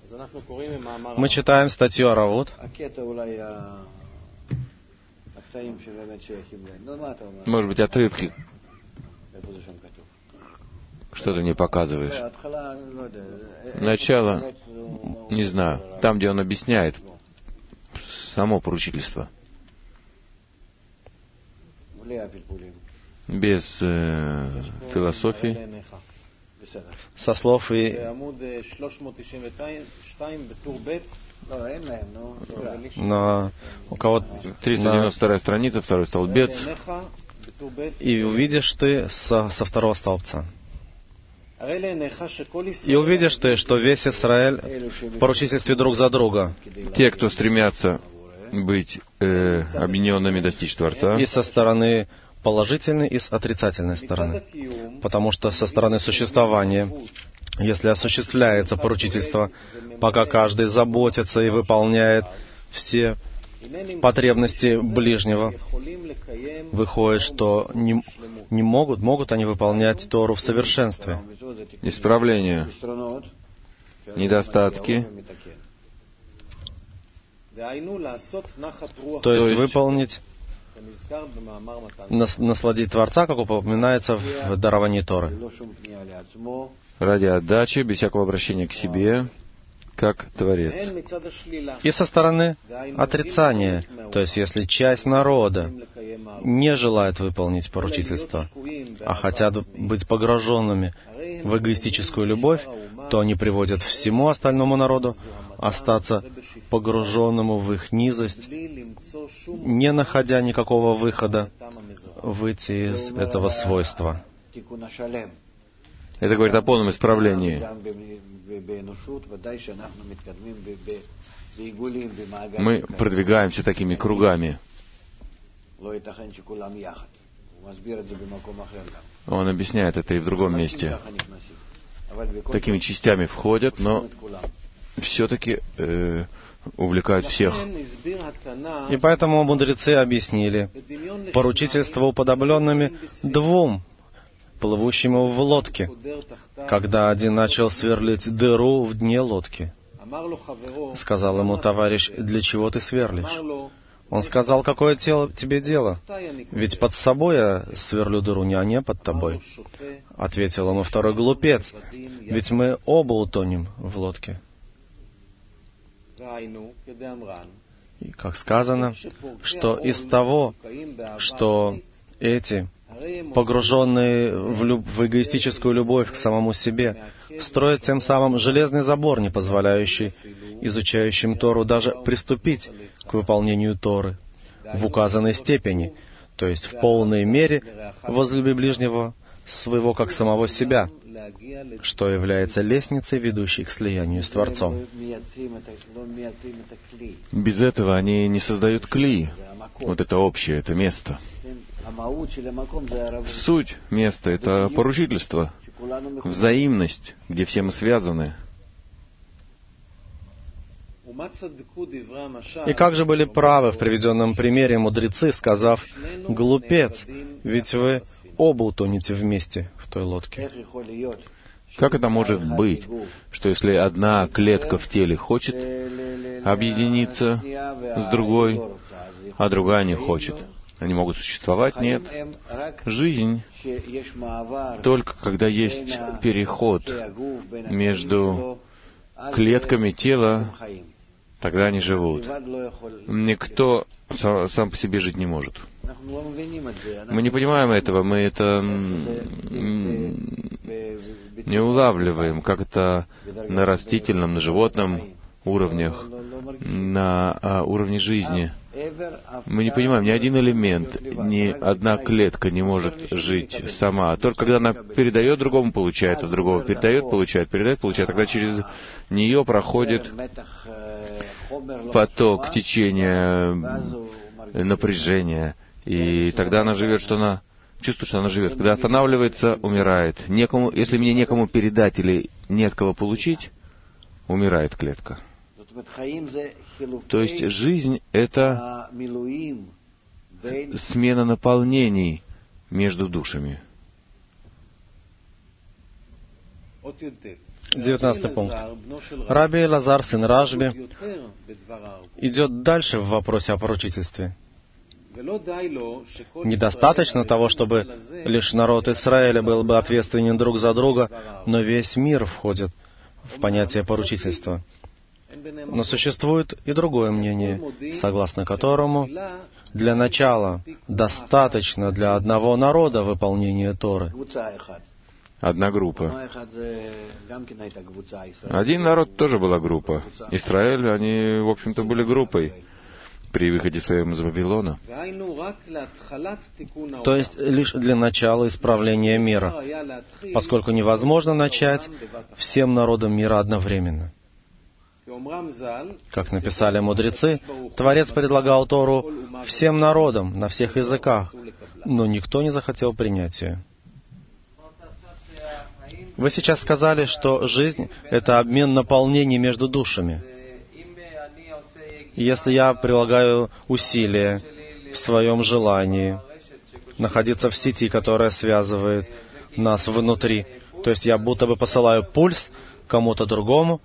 Мы читаем статью Аравут. Может быть, отрывки. Что ты мне показываешь? Начало, не знаю, там, где он объясняет само поручительство. Без философии. Со слов и... На у кого 392 страница, второй столбец. И увидишь ты со второго столбца. И увидишь ты, что весь Израиль в поручительстве друг за друга. Те, кто стремятся быть объединенными, достичь Творца. И со стороны положительной, и с отрицательной стороны. Потому что со стороны существования, если осуществляется поручительство, пока каждый заботится и выполняет все потребности ближнего, выходит, что не могут они выполнять Тору в совершенстве. Исправления, недостатки. То есть выполнить, насладить Творца, как упоминается в даровании Торы. Ради отдачи, без всякого обращения к себе, как Творец. И со стороны отрицания, то есть если часть народа не желает выполнить поручительство, а хотят быть погруженными в эгоистическую любовь, то они приводят всему остальному народу остаться погруженному в их низость, не находя никакого выхода выйти из этого свойства. Это говорит о полном исправлении. Мы продвигаемся такими кругами. Он объясняет это и в другом месте. Такими частями входят, но все-таки увлекают всех. И поэтому мудрецы объяснили поручительство уподобленными двум плывущим в лодке, когда один начал сверлить дыру в дне лодки. Сказал ему товарищ: «Для чего ты сверлишь?» Он сказал: «Какое тебе дело? Ведь под собой я сверлю дыру, а не под тобой». Ответил ему второй: «Глупец, ведь мы оба утонем в лодке». И как сказано, что из того, что эти, погруженные в эгоистическую любовь к самому себе, строят тем самым железный забор, не позволяющий изучающим Тору даже приступить к выполнению Торы в указанной степени, то есть в полной мере возлюби ближнего своего как самого себя, что является лестницей, ведущей к слиянию с Творцом. Без этого они не создают кли. Вот это общее, это место. Суть места — это поручительство, взаимность, где все мы связаны. И как же были правы в приведенном примере мудрецы, сказав: «Глупец, ведь вы оба утонете вместе в той лодке». Как это может быть, что если одна клетка в теле хочет объединиться с другой, а другая не хочет? Они могут существовать? Нет. Жизнь только когда есть переход между клетками тела, тогда они живут. Никто сам по себе жить не может. Мы не понимаем этого, мы это не улавливаем, как это на растительном, на животном уровнях, на уровне жизни. Мы не понимаем, ни один элемент, ни одна клетка не может жить сама. Только когда она передает другому, получает от другого, передает, получает, тогда через нее проходит поток течения, напряжения, и тогда она живет, что она чувствует, что она живет. Когда останавливается, умирает. Если мне некому передать или не от кого получить, умирает клетка. То есть жизнь — это смена наполнений между душами. 19 пункт. Раби Элазар, сын Рашби, идет дальше в вопросе о поручительстве. Недостаточно того, чтобы лишь народ Израиля был бы ответственен друг за друга, но весь мир входит в понятие поручительства. Но существует и другое мнение, согласно которому для начала достаточно для одного народа выполнения Торы. Одна группа. Один народ тоже была группа. Израиль, они, в общем-то, были группой при выходе своем из Вавилона. То есть лишь для начала исправления мира, поскольку невозможно начать всем народам мира одновременно. Как написали мудрецы, Творец предлагал Тору всем народам, на всех языках, но никто не захотел принять ее. Вы сейчас сказали, что жизнь — это обмен наполнений между душами. Если я прилагаю усилия в своем желании находиться в сети, которая связывает нас внутри, то есть я будто бы посылаю пульс кому-то другому,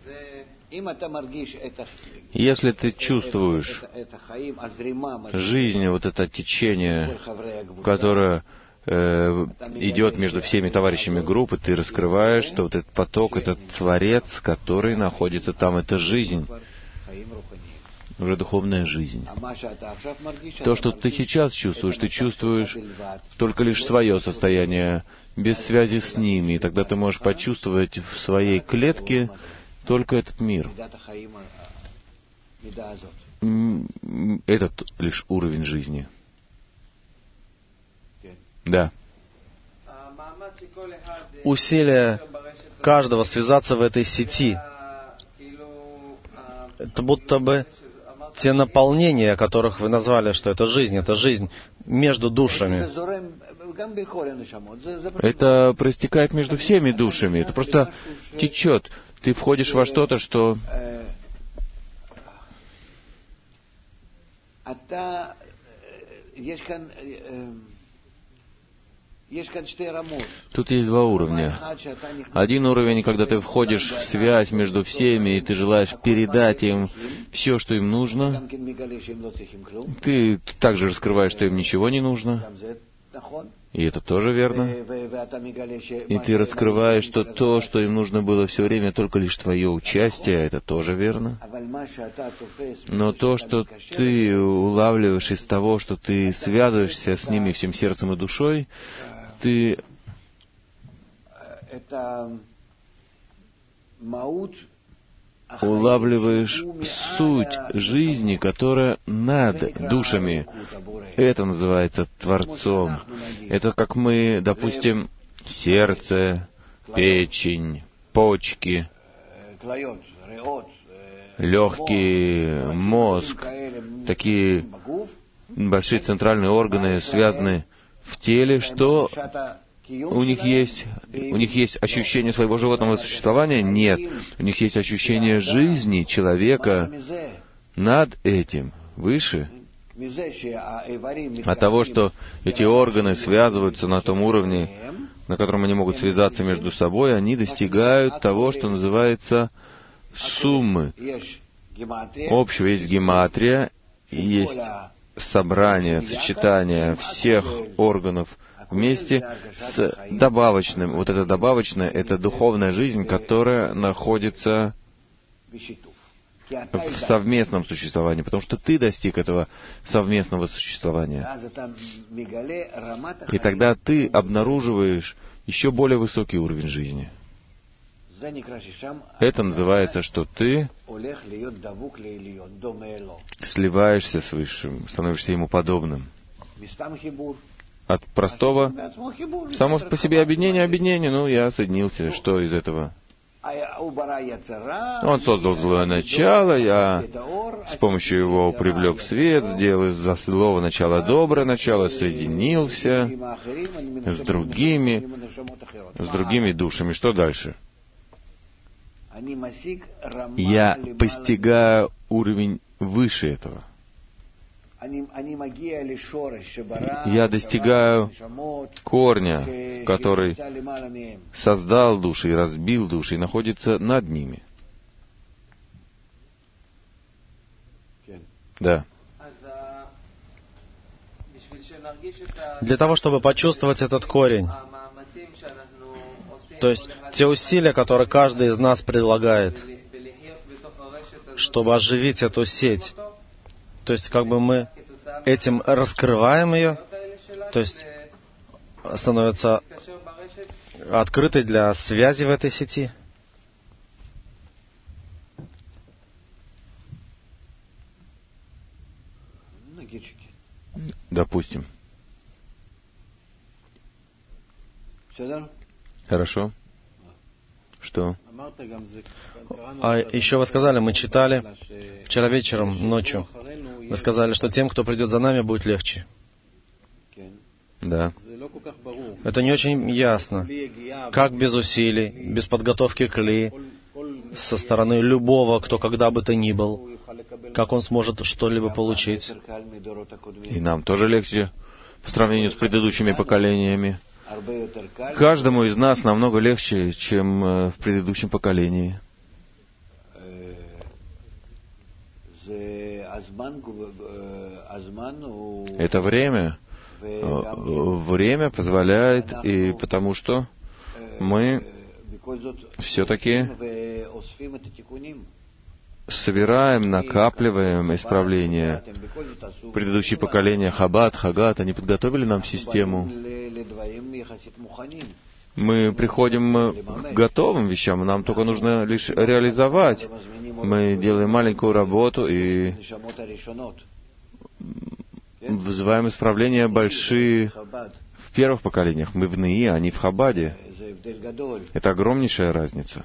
если ты чувствуешь жизнь, вот это течение, которое идет между всеми товарищами группы, ты раскрываешь, что вот этот поток, этот Творец, который находится там, это жизнь, уже духовная жизнь. То, что ты сейчас чувствуешь, ты чувствуешь только лишь свое состояние, без связи с ними, и тогда ты можешь почувствовать в своей клетке только этот мир. Этот лишь уровень жизни. Да. Усилия каждого связаться в этой сети, это будто бы те наполнения, о которых вы назвали, что это жизнь между душами. Это проистекает между всеми душами, это просто течет. Ты входишь во что-то, что... Тут есть два уровня. Один уровень, когда ты входишь в связь между всеми, и ты желаешь передать им все, что им нужно. Ты также раскрываешь, что им ничего не нужно. И это тоже верно. И ты раскрываешь, что то, что им нужно было все время, только лишь твое участие, это тоже верно. Но то, что ты улавливаешь из того, что ты связываешься с ними всем сердцем и душой, ты улавливаешь суть жизни, которая над душами. Это называется Творцом. Это как мы, допустим, сердце, печень, почки, легкие, мозг, такие большие центральные органы связаны в теле, что у них есть ощущение своего животного существования? Нет. У них есть ощущение жизни человека над этим, выше. От того, что эти органы связываются на том уровне, на котором они могут связаться между собой, они достигают того, что называется суммы. Общего есть гематрия, есть собрание, сочетание всех органов вместе с добавочным. Вот это добавочное — это духовная жизнь, которая находится в совместном существовании, потому что ты достиг этого совместного существования. И тогда ты обнаруживаешь еще более высокий уровень жизни. Это называется, что ты сливаешься с Высшим, становишься Ему подобным. От простого, само по себе объединение, ну, я соединился, что из этого? Он создал злое начало, я с помощью его привлек свет, сделал из-за злого начала доброе начало, соединился с другими душами. Что дальше? Я постигаю уровень выше этого. я достигаю корня, который создал души и разбил души и находится над ними. Да. Для того, чтобы почувствовать этот корень, то есть те усилия, которые каждый из нас предлагает, чтобы оживить эту сеть, то есть как бы мы этим раскрываем ее, то есть становится открытой для связи в этой сети. Допустим. Хорошо. Что? А еще вы сказали, мы читали вчера вечером, ночью, вы сказали, что тем, кто придет за нами, будет легче. Да. Это не очень ясно. Как без усилий, без подготовки к ли, со стороны любого, кто когда бы то ни был, как он сможет что-либо получить? И нам тоже легче по сравнению с предыдущими поколениями. Каждому из нас намного легче, чем в предыдущем поколении. Это время позволяет, и потому что мы все-таки собираем, накапливаем исправления. Предыдущие поколения Хаббат, Хагат, они подготовили нам систему. Мы приходим к готовым вещам, нам только нужно лишь реализовать. Мы делаем маленькую работу и вызываем исправления большие в первых поколениях. Мы в Неи, а не в Хабаде. Это огромнейшая разница.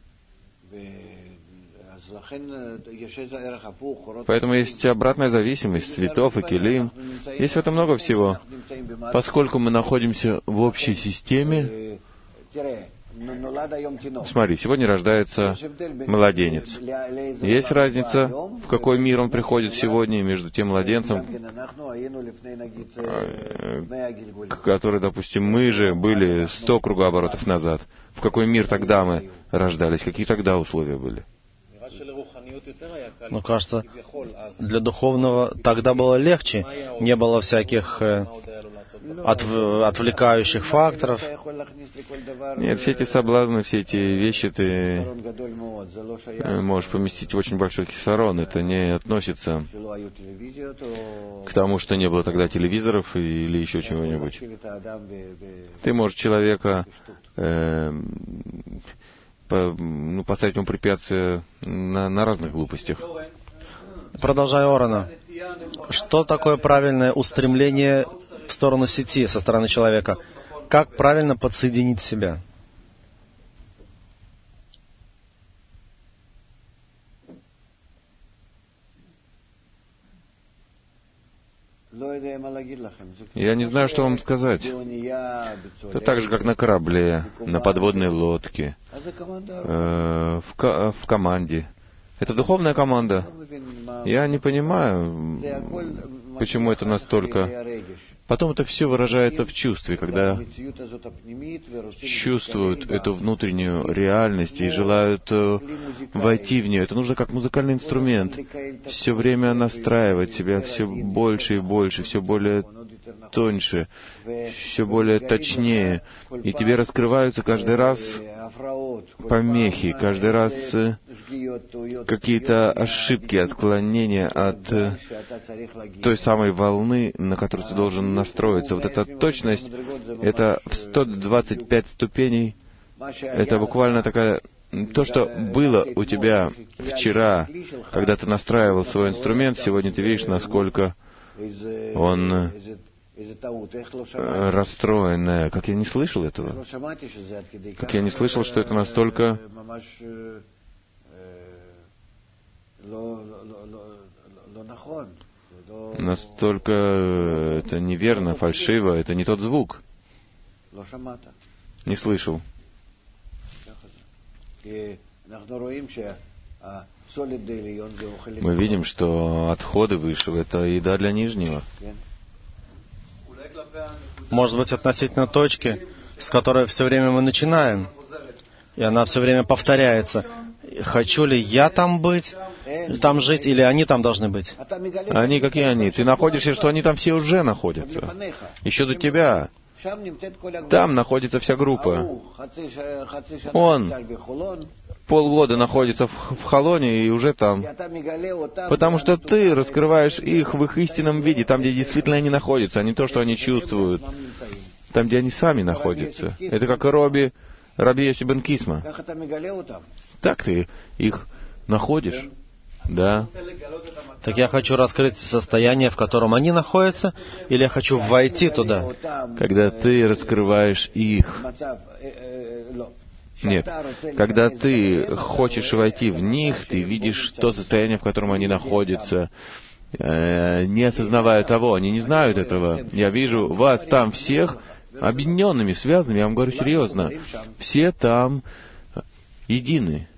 Поэтому есть обратная зависимость светов и келим. Есть в этом много всего. Поскольку мы находимся в общей системе, смотри, сегодня рождается младенец. Есть разница, в какой мир он приходит сегодня, между тем младенцем, который, допустим, мы же были 100 кругооборотов назад. В какой мир тогда мы рождались, какие тогда условия были? Но кажется, для духовного тогда было легче, не было всяких отвлекающих факторов. Нет, все эти соблазны, все эти вещи ты можешь поместить в очень большой кисарон. Это не относится к тому, что не было тогда телевизоров или еще чего-нибудь. Ты можешь человека поставить ему препятствия на разных глупостях. Продолжая Орана, что такое правильное устремление в сторону сети со стороны человека? Как правильно подсоединить себя? Я не знаю, что вам сказать. Это так же, как на корабле, на подводной лодке, в команде. Это духовная команда. Я не понимаю, почему это настолько... Потом это все выражается в чувстве, когда чувствуют эту внутреннюю реальность и желают войти в нее. Это нужно как музыкальный инструмент. Все время настраивать себя все больше и больше, все более тоньше, все более точнее. И тебе раскрываются каждый раз помехи, каждый раз какие-то ошибки, отклонения от той самой волны, на которую ты должен настроиться. Вот эта точность, это в 125 ступеней, это буквально такая... То, что было у тебя вчера, когда ты настраивал свой инструмент, сегодня ты видишь, насколько он расстроен. Как я не слышал этого? Как я не слышал, что это настолько... Настолько это неверно, фальшиво, это не тот звук. Не слышал. Мы видим, что отходы высшего — это еда для нижнего. Может быть, относительно точки, с которой все время мы начинаем, и она все время повторяется. Хочу ли я там быть, там жить, или они там должны быть? Они какие они? Ты находишься, что они там все уже находятся. Еще до тебя. Там находится вся группа. Он полгода находится в Холоне и уже там. Потому что ты раскрываешь их в их истинном виде, там, где действительно они находятся, а не то, что они чувствуют. Там, где они сами находятся. Это как и Раби Йоси бен Кисма. Так ты их находишь. Да. Так я хочу раскрыть состояние, в котором они находятся, или я хочу войти туда? Когда ты раскрываешь их. Нет. Когда ты хочешь войти в них, ты видишь то состояние, в котором они находятся, не осознавая того, они не знают этого. Я вижу вас там всех объединенными, связанными, я вам говорю серьезно. Все там едины.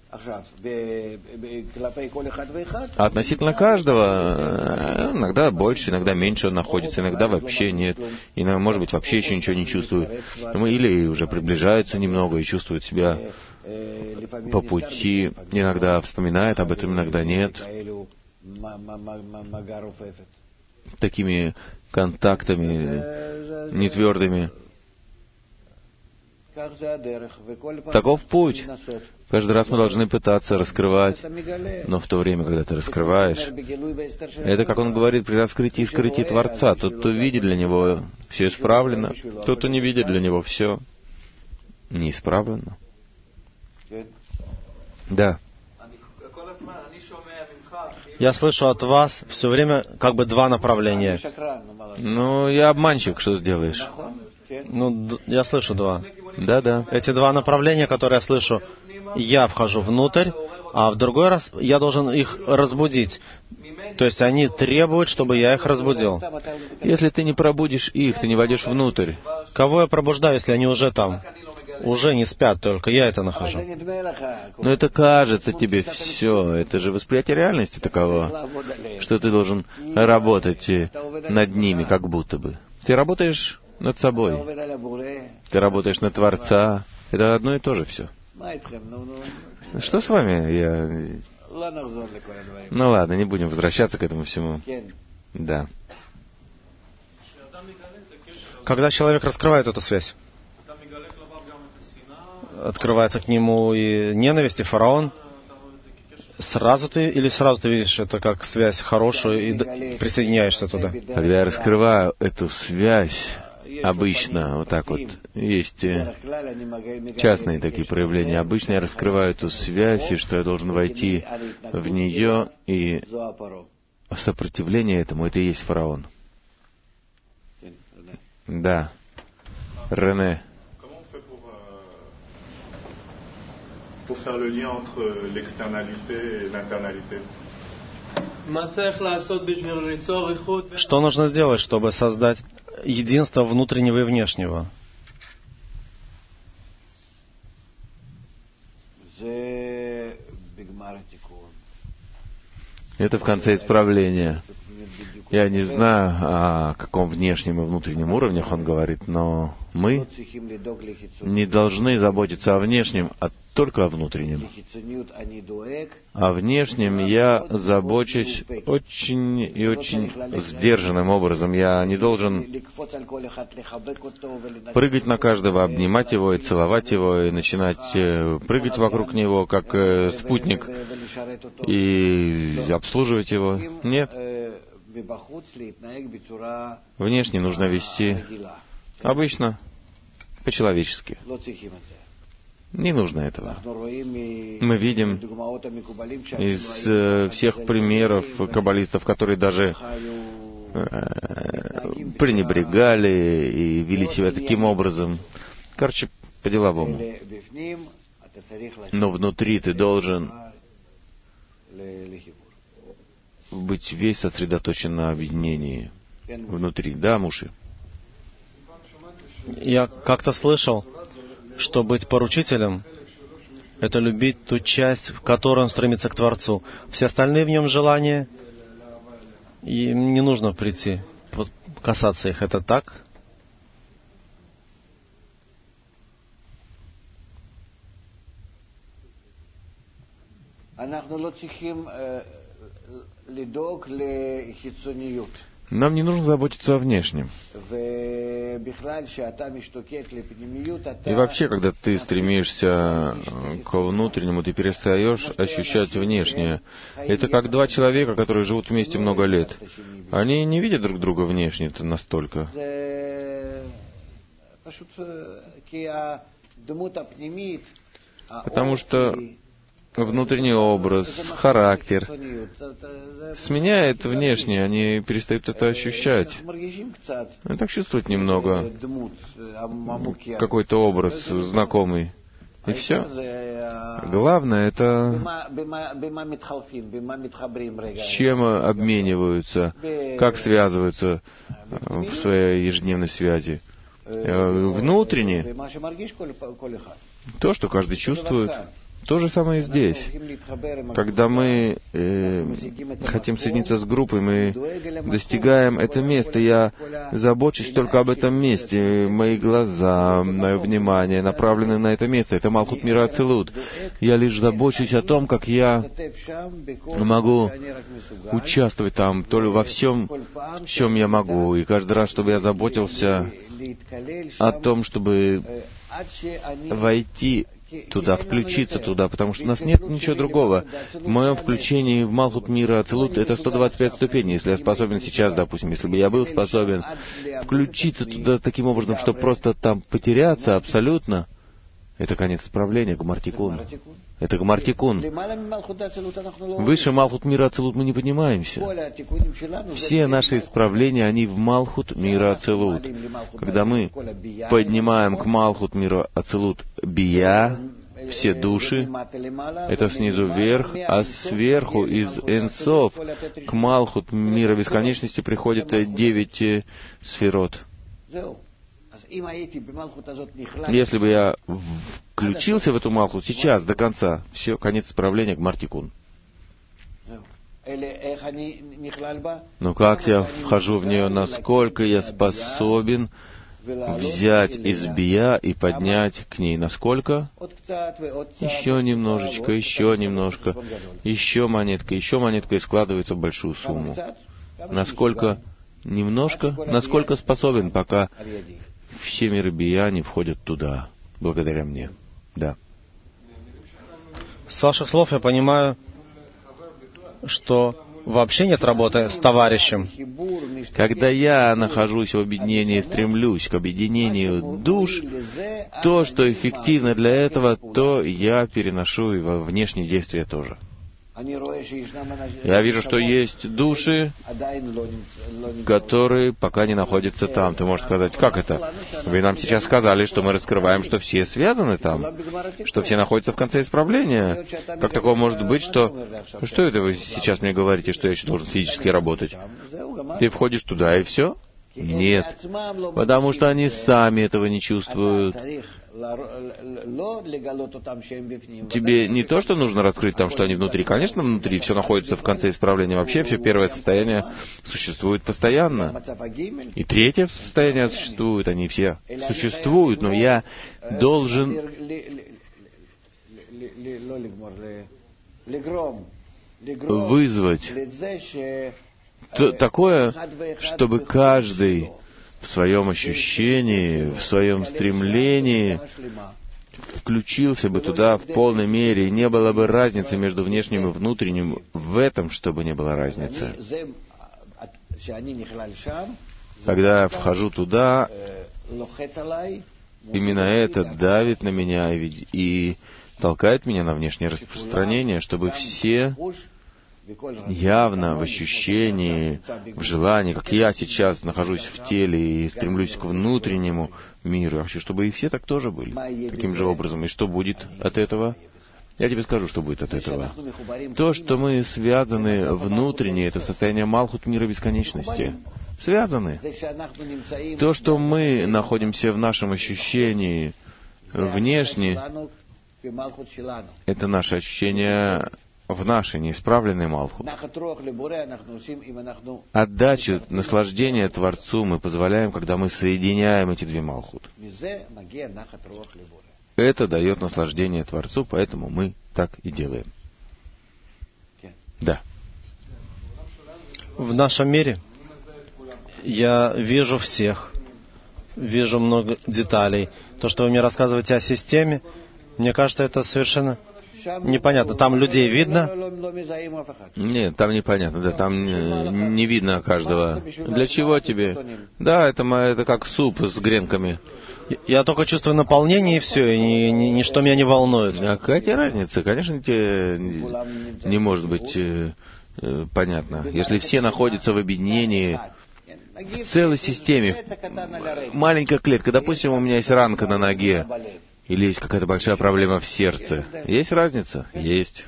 А относительно каждого, иногда больше, иногда меньше он находится, иногда вообще нет, иногда, может быть, вообще еще ничего не чувствует. Или уже приближается немного и чувствует себя по пути, иногда вспоминает об этом, иногда нет. Такими контактами нетвердыми. Таков путь. Каждый раз мы должны пытаться раскрывать, но в то время, когда ты раскрываешь, это, как он говорит, при раскрытии и скрытии Творца. Тот, кто видит для него, все исправлено. Тот, кто не видит для него, все не исправлено. Да. Я слышу от вас все время как бы два направления. Ну, я обманщик, что сделаешь? Ну, я слышу два. Да. Эти два направления, которые я слышу, я вхожу внутрь, а в другой раз я должен их разбудить. То есть они требуют, чтобы я их разбудил. Если ты не пробудишь их, ты не войдешь внутрь. Кого я пробуждаю, если они уже там? Уже не спят, только я это нахожу. Но это кажется тебе все. Это же восприятие реальности таково, что ты должен работать над ними, как будто бы. Ты работаешь над собой. Ты работаешь на Творца. Это одно и то же все. Что с вами? Ну ладно, не будем возвращаться к этому всему. Да. Когда человек раскрывает эту связь, открывается к нему и ненависть, и фараон, сразу ты видишь это как связь хорошую и присоединяешься туда? Когда я раскрываю эту связь, обычно, вот так вот, есть частные такие проявления. Обычно я раскрываю эту связь, и что я должен войти в нее, и сопротивление этому, это и есть фараон. Да. Рене. Что нужно сделать, чтобы создать единство внутреннего и внешнего? Это в конце исправления. Я не знаю, о каком внешнем и внутреннем уровнях он говорит, но мы не должны заботиться о внешнем, а только о внутреннем. О внешнем я забочусь очень и очень сдержанным образом. Я не должен прыгать на каждого, обнимать его и целовать его, и начинать прыгать вокруг него, как спутник, и обслуживать его. Нет. Внешне нужно вести обычно, по-человечески. Не нужно этого. Мы видим из всех примеров каббалистов, которые даже пренебрегали и вели себя таким образом. Короче, по-деловому. Но внутри ты должен быть весь сосредоточен на объединении внутри. Да, Муши? Я как-то слышал, что быть поручителем это любить ту часть, в которой он стремится к Творцу. Все остальные в нем желания, и не нужно прийти, касаться их. Это так? Нам не нужно заботиться о внешнем. И вообще, когда ты стремишься к внутреннему, ты перестаешь ощущать внешнее. Это как два человека, которые живут вместе много лет. Они не видят друг друга внешне настолько. Потому что внутренний образ, характер сменяет внешнее, они перестают это ощущать. Они так чувствуют немного какой-то образ знакомый. И все. Главное, это с чем обмениваются, как связываются в своей ежедневной связи. Внутренне, то, что каждый чувствует. То же самое и здесь. Когда мы хотим соединиться с группой, мы достигаем это место. Я забочусь только об этом месте. Мои глаза, мое внимание направлены на это место. Это Малхут Мира Ацилут. Я лишь забочусь о том, как я могу участвовать там, то ли во всем, в чем я могу. И каждый раз, чтобы я заботился о том, чтобы войти туда, включиться туда, потому что у нас нет ничего другого. В моем включении в Малхут Мира Ацилут это 125 ступеней. Если я способен сейчас, допустим, если бы я был способен включиться туда таким образом, чтобы просто там потеряться абсолютно, это конец исправления, Гмар-Тикун. Это Гмар-Тикун. Выше Малхут Мира Ацилут мы не поднимаемся. Все наши исправления, они в Малхут Мира Ацилут. Когда мы поднимаем к Малхут Мира Ацилут Бия, все души, это снизу вверх, а сверху из Энсов к Малхут Мира Бесконечности приходит 9 сферот. Если бы я включился в эту Малхут сейчас, до конца, все, конец исправления, Гмар-Тикун. Но как я вхожу в нее, насколько я способен взять из Бия и поднять к ней, насколько? Еще немножечко, еще немножко, еще монетка, и складывается в большую сумму. Насколько немножко, насколько способен, пока все миры Бия не входят туда, благодаря мне. Да. С ваших слов я понимаю, что вообще нет работы с товарищем. Когда я нахожусь в объединении, стремлюсь к объединению душ, то, что эффективно для этого, то я переношу и во внешние действия тоже. Я вижу, что есть души, которые пока не находятся там. Ты можешь сказать, как это? Вы нам сейчас сказали, что мы раскрываем, что все связаны там, что все находятся в конце исправления. Как такого может быть, что это вы сейчас мне говорите, что я еще должен физически работать? Ты входишь туда и все? Нет, потому что они сами этого не чувствуют. Тебе не то, что нужно раскрыть там, что они внутри. Конечно, внутри все находится в конце исправления. Вообще, все первое состояние существует постоянно. И третье состояние существует. Они все существуют, но я должен вызвать такое, чтобы каждый в своем ощущении, в своем стремлении включился бы туда в полной мере, и не было бы разницы между внешним и внутренним. В этом, чтобы не было разницы. Когда я вхожу туда, именно это давит на меня и толкает меня на внешнее распространение, чтобы все явно в ощущении, в желании, как я сейчас нахожусь в теле и стремлюсь к внутреннему миру, я хочу, чтобы и все так тоже были, таким же образом. И что будет от этого? Я тебе скажу, что будет от этого. То, что мы связаны внутренне, это состояние Малхут Мира Бесконечности. Связаны. То, что мы находимся в нашем ощущении внешне, Это наше ощущение в нашей неисправленной Малхут. Отдачу, наслаждение Творцу мы позволяем, когда мы соединяем эти две Малхут. Это дает наслаждение Творцу, поэтому мы так и делаем. Да. В нашем мире я вижу всех, вижу много деталей. То, что вы мне рассказываете о системе, мне кажется, это совершенно непонятно. Там людей видно? Нет, там непонятно, да, там не видно каждого. Для чего тебе? Да, это как суп с гренками. Я только чувствую наполнение, и все, и ничто меня не волнует. А какая тебе разница? Конечно, тебе не может быть понятно. Если все находятся в объединении, в целой системе, маленькая клетка, допустим, у меня есть ранка на ноге, или есть какая-то большая проблема в сердце. Есть разница? Есть.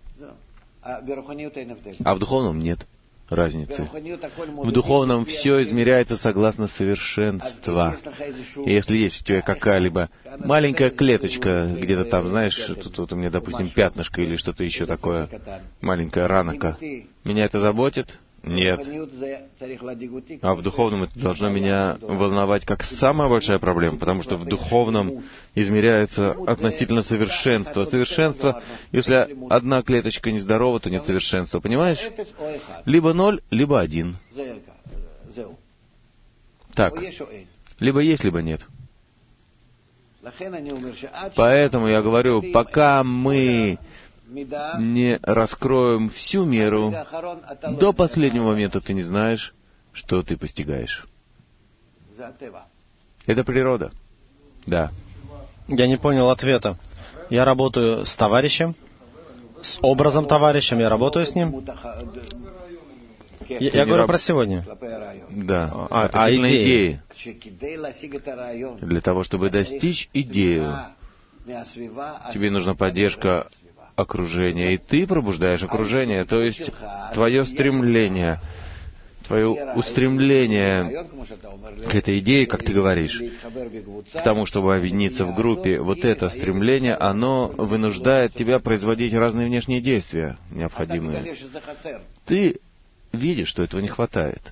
А в духовном нет разницы. В духовном все измеряется согласно совершенству. И если есть у тебя какая-либо маленькая клеточка, где-то там, знаешь, тут вот у меня, допустим, пятнышко или что-то еще такое, маленькая ранка, меня это заботит? Нет. А в духовном это должно меня волновать как самая большая проблема, потому что в духовном измеряется относительно совершенства. Совершенство, если одна клеточка нездорова, то нет совершенства, понимаешь? Либо 0, либо 1. Так. Либо есть, либо нет. Поэтому я говорю, пока мы не раскроем всю меру, до последнего момента ты не знаешь, что ты постигаешь. Это природа. Да. Я не понял ответа. Я работаю с товарищем, с образом товарищем, я работаю с ним. Я говорю про сегодня. Да. Идеи. Для того, чтобы достичь идею, тебе нужна поддержка окружения, и ты пробуждаешь окружение, то есть твое стремление, твое устремление к этой идее, как ты говоришь, к тому, чтобы объединиться в группе, вот это стремление, оно вынуждает тебя производить разные внешние действия, необходимые. Ты видишь, что этого не хватает.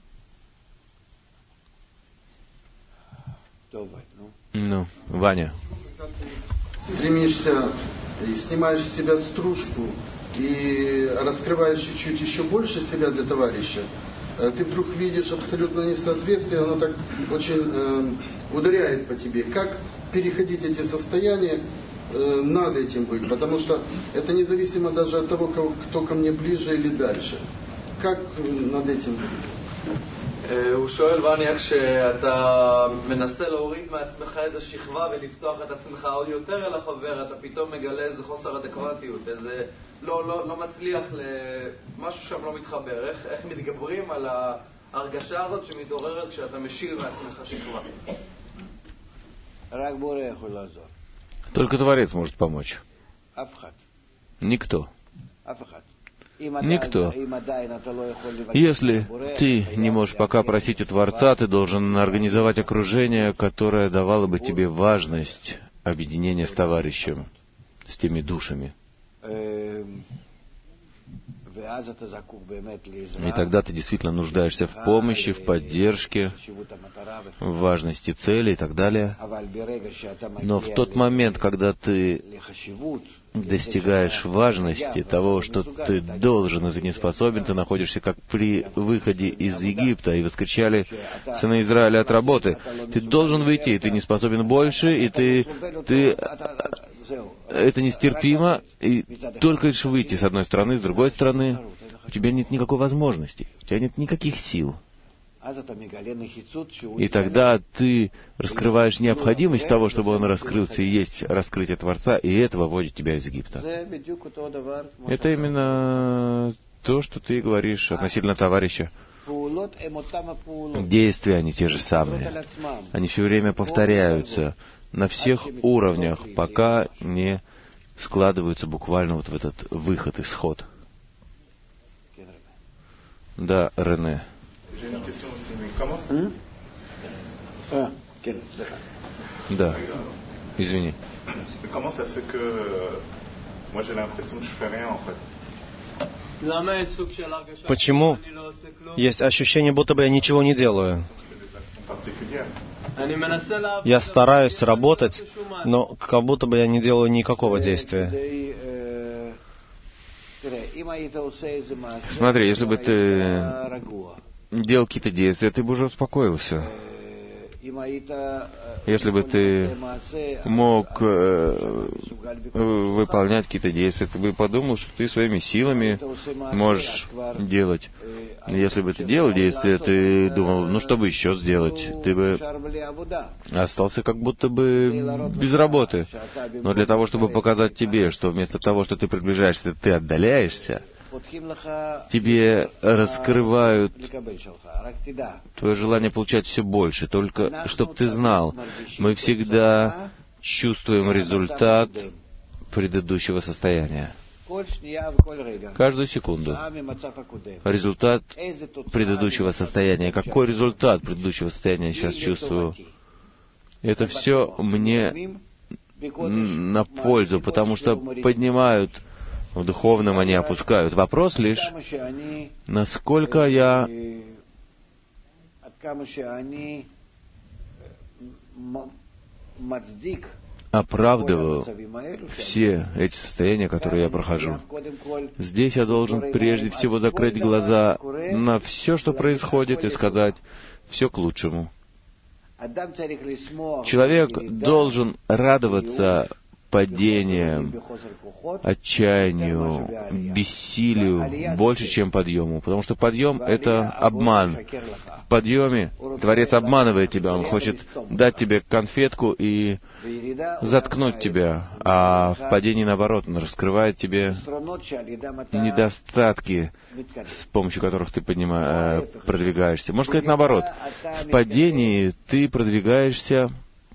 Ну, Ваня. Стремишься и снимаешь с себя стружку и раскрываешь чуть-чуть еще больше себя для товарища, ты вдруг видишь абсолютно несоответствие, оно так очень ударяет по тебе. Как переходить эти состояния, надо этим быть, потому что это независимо даже от того, кто ко мне ближе или дальше. Как над этим быть? הוא שואל ואני איך שאתה מנסה להוריד מעצמך איזו שכבה ולפתוח את עצמך עוד יותר אל החבר, אתה פתאום מגלה איזה חוסר אדקוותיות, איזה לא מצליח, משהו שם לא מתחבר. איך מתגברים על ההרגשה הזאת שמתעוררת כשאתה משיל מעצמך שכבה? רק בורא יכול לעזור. Только Творец может помочь. Никто. Никто. Если ты не можешь пока просить у Творца, ты должен организовать окружение, которое давало бы тебе важность объединения с товарищем, с теми душами. И тогда ты действительно нуждаешься в помощи, в поддержке, в важности цели и так далее. Но в тот момент, когда ты достигаешь важности того, что ты должен и ты не способен, ты находишься как при выходе из Египта, и воскричали сыны Израиля от работы. Ты должен выйти, и ты не способен больше, и ты это нестерпимо, и только лишь выйти с одной стороны, с другой стороны, у тебя нет никакой возможности, у тебя нет никаких сил. И тогда ты раскрываешь необходимость того, чтобы он раскрылся, и есть раскрытие Творца, и это выводит тебя из Египта. Это именно то, что ты говоришь относительно товарища. Действия, они те же самые. Они все время повторяются на всех уровнях, пока не складываются буквально вот в этот выход, исход. Да, Рене. Да. Извини. Почему есть ощущение, будто бы я ничего не делаю? Я стараюсь работать, но как будто бы я не делаю никакого действия. Смотри, если бы ты делал какие-то действия, ты бы уже успокоился. Если бы ты мог выполнять какие-то действия, ты бы подумал, что ты своими силами можешь делать. Если бы ты делал действия, ты думал, ну что бы еще сделать? Ты бы остался как будто бы без работы. Но для того, чтобы показать тебе, что вместо того, что ты приближаешься, ты отдаляешься, тебе раскрывают твое желание получать все больше. Только, чтобы ты знал, мы всегда чувствуем результат предыдущего состояния. Каждую секунду. Результат предыдущего состояния. Какой результат предыдущего состояния я сейчас чувствую? Это все мне на пользу, потому что поднимают в духовном, они опускают. Вопрос лишь, насколько я оправдываю все эти состояния, которые я прохожу. Здесь я должен прежде всего закрыть глаза на все, что происходит, и сказать «все к лучшему». Человек должен радоваться падением, отчаянию, бессилию больше, чем подъему. Потому что подъем — это обман. В подъеме Творец обманывает тебя. Он хочет дать тебе конфетку и заткнуть тебя. А в падении, наоборот, он раскрывает тебе недостатки, с помощью которых ты продвигаешься. Можно сказать наоборот. В падении ты продвигаешься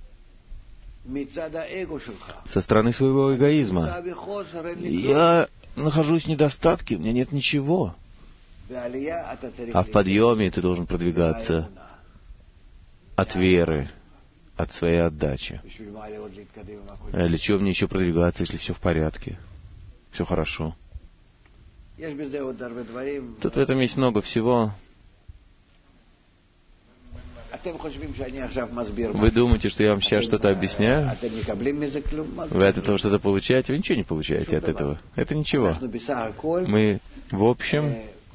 со стороны своего эгоизма. Я нахожусь в недостатке, у меня нет ничего. А в подъеме ты должен продвигаться от веры, от своей отдачи. Для чего мне еще продвигаться, если все в порядке? Все хорошо. Тут в этом есть много всего. Вы думаете, что я вам сейчас что-то объясняю? Вы от этого что-то получаете? Вы ничего не получаете от этого. Это ничего. Мы, в общем,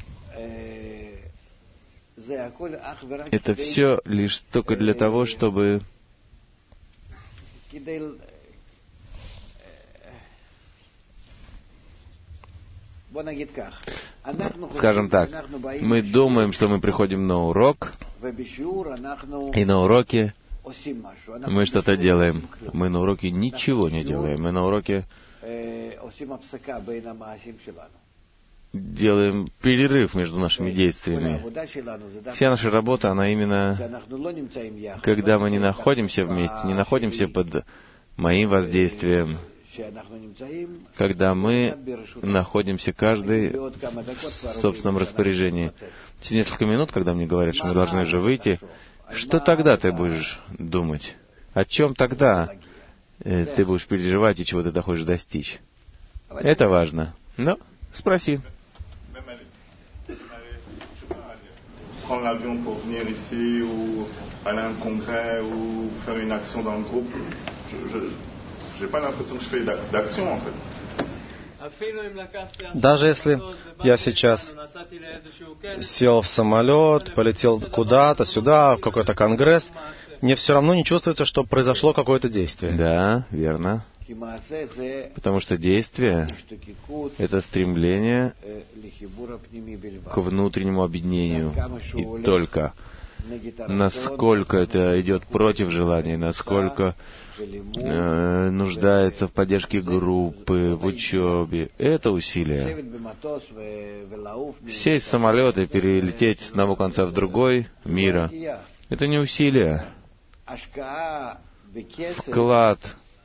это все лишь только для того, чтобы скажем так, мы думаем, что мы приходим на урок, и на уроке мы что-то делаем. Мы на уроке ничего не делаем. Мы на уроке делаем перерыв между нашими действиями. Вся наша работа, она именно, когда мы не находимся вместе, не находимся под моим воздействием, когда мы находимся каждый в собственном распоряжении. Через несколько минут, когда мне говорят, что мы должны уже выйти, что тогда ты будешь думать? О чем тогда ты будешь переживать и чего ты хочешь достичь? Это важно. Но спроси. Даже если я сейчас сел в самолет, полетел куда-то, сюда, в какой-то конгресс, мне все равно не чувствуется, что произошло какое-то действие. Да, верно. Потому что действие — это стремление к внутреннему объединению. И только насколько это идет против желания, насколько нуждается в поддержке группы, в учебе. Это усилие. Сесть в самолет и перелететь с одного конца в другой мира — это не усилие. Вклад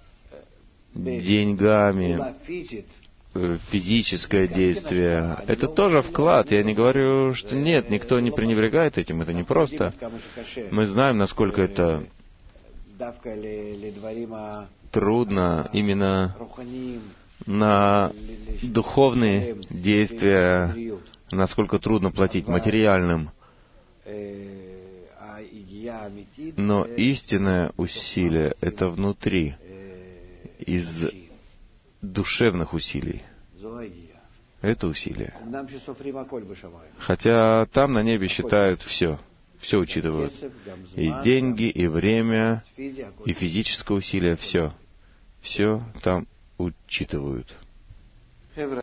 деньгами, физическое действие — это тоже вклад. Я не говорю, что нет, никто не пренебрегает этим, это не просто. Мы знаем, насколько это трудно именно на духовные действия, насколько трудно платить материальным. Но истинное усилие — это внутри, из душевных усилий. Это усилие. Хотя там на небе считают все учитывают. И деньги, и время, и физическое усилие, все там учитывают.